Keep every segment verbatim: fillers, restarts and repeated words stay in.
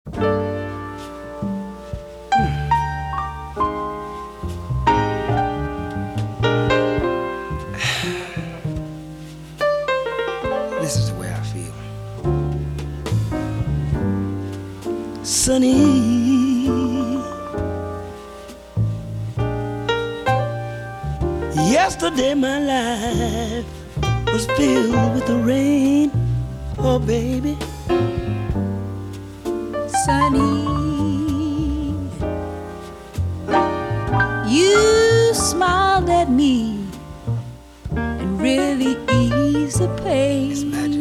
This is the way I feel. Sunny, yesterday my life was filled with the rain. Oh, baby. Sunny, you smiled at me and really eased the pain. It's magic.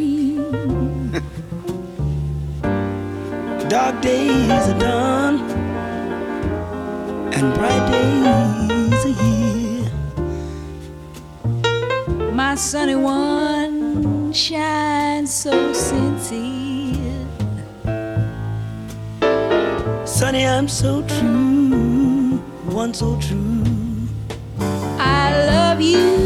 Dark days are done and bright days are here. My sunny one shines so sincere. Sunny, I'm so true, one so true. I love you